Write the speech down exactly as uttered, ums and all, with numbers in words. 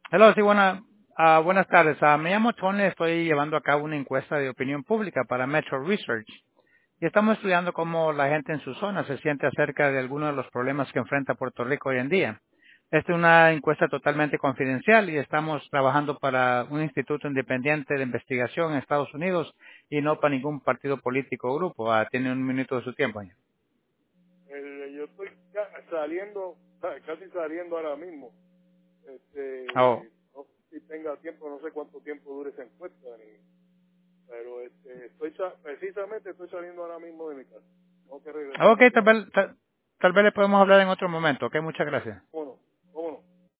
Hello, sí, buena, ah, buenas tardes. Ah, me llamo Tony, estoy llevando a cabo una encuesta de opinión pública para Metro Research y estamos estudiando cómo la gente en su zona se siente acerca de algunos de los problemas que enfrenta Puerto Rico hoy en día. Esta es una encuesta totalmente confidencial y estamos trabajando para un instituto independiente de investigación en Estados Unidos y no para ningún partido político o grupo. Ah, tiene un minuto de su tiempo. El- yo estoy ca- saliendo, ca- casi saliendo ahora mismo. Oh, Este, no sé si tenga tiempo, no sé cuánto tiempo dure esa encuesta, ni- pero este, estoy sa- precisamente estoy saliendo ahora mismo de mi casa. Tengo que regresar ok, tal hacia. vez, tal, tal vez le podemos hablar en otro momento. Ok, muchas gracias. Bueno,